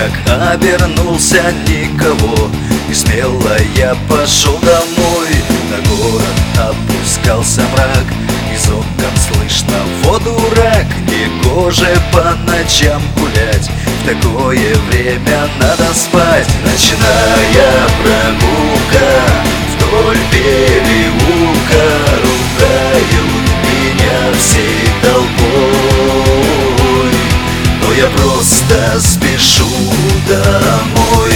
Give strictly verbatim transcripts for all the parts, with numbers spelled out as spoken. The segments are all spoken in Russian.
как обернулся, никого. И смело я пошел домой. На город опускался мрак, из окон слышно воду рак. Негоже по ночам гулять, в такое время надо спать. Ночная прогулка вдоль переулка, ругают меня всей толпой, но я просто спешу домой.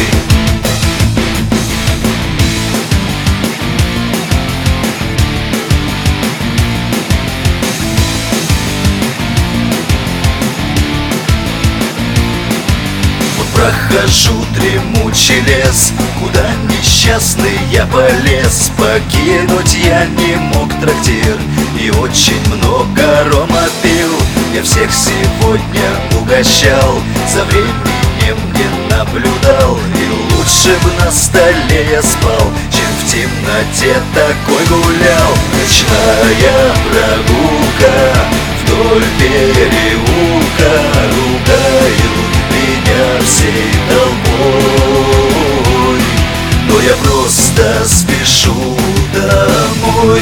Прохожу дремучий лес, куда несчастный я полез. Покинуть я не мог трактир и очень много рома пил. Я всех сегодня угощал, за временем не наблюдал. И лучше бы на столе я спал, чем в темноте такой гулял. Ночная прогулка вдоль переулка, ругают меня всей толпой, но я просто спешу домой.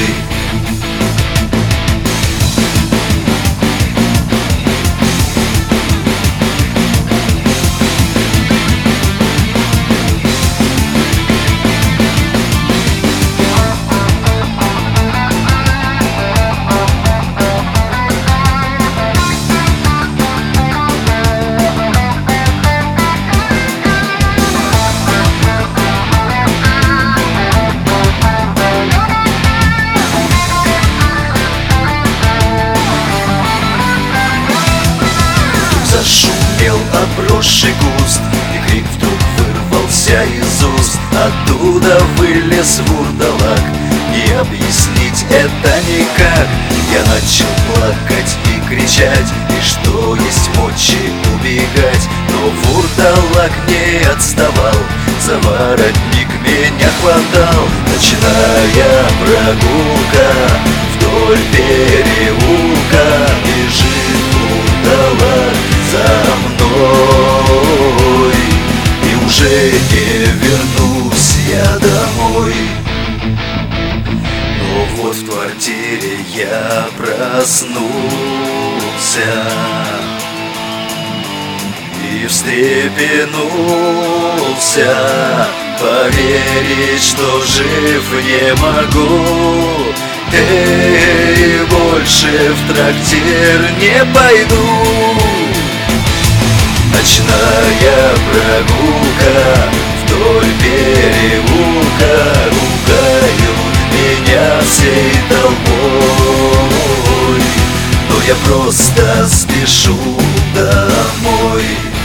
Зашумел обросший куст, и крик вдруг вырвался из уст. Оттуда вылез вурдалак, и объяснить это никак. Я начал плакать и кричать, и что есть мочи убегать. Но вурдалак не отставал, за воротник меня хватал. Ночная прогулка вдоль переулка, бежит вурдалак за мной, и уже не вернусь я домой. Но вот в квартире я проснулся и встрепенулся. Поверить, что жив не могу, и больше в трактир не пойду. Ночная прогулка вдоль переулка, ругают меня всей толпой, но я просто спешу домой.